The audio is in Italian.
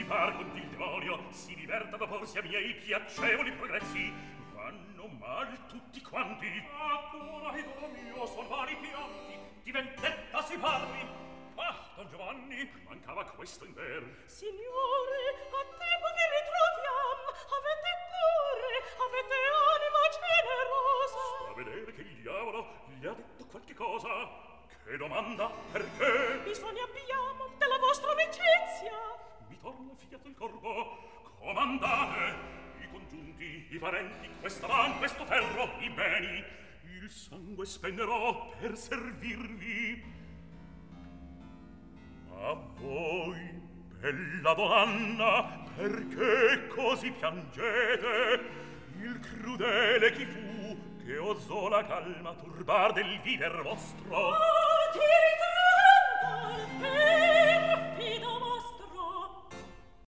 par con il demonio si diverta d'opporsi a miei piacevoli progressi. Vanno mal tutti quanti. Ancora, idolo mio, son vari pianti. Di vendetta si parli. Ah, Don Giovanni, mancava questo in ver. Signore, a tempo vi ritroviam. Avete cuore, avete anima generosa. Sta a vedere che il diavolo gli ha detto qualche cosa. Che domanda? Perché? Bisogna abbiamo della vostra amicizia. Mi torna fiato il corpo. Comandate, i congiunti, i parenti, questa man, questo ferro, i beni. Il sangue spenderò per servirvi. A voi, bella donna, perché così piangete? Il crudele chi fu che osò la calma turbar del viver vostro? Oh,